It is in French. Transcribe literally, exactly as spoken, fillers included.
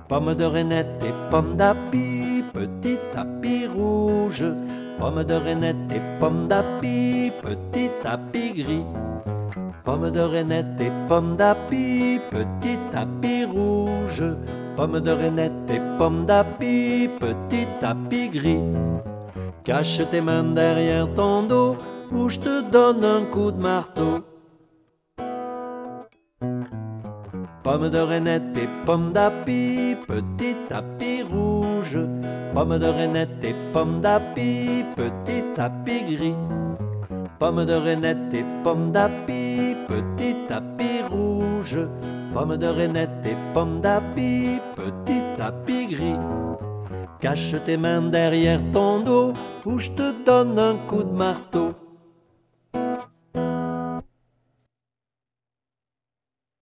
Pomme de reinette et pomme d'api, petit tapis rouge. Pomme de reinette et pomme d'api, petit tapis gris. Pomme de reinette et pomme d'api, petit tapis rouge. Pomme de reinette et pomme d'api, petit tapis gris. Cache tes mains derrière ton dos, ou je te donne un coup de marteau. Pomme de reinette et pomme d'api, petit tapis rouge. Pomme de reinette et pomme d'api, petit tapis gris. Pomme de reinette et pomme d'api, petit tapis rouge. Pomme de reinette et pomme d'api, petit tapis gris. Cache tes mains derrière ton dos, ou je te donne un coup de marteau.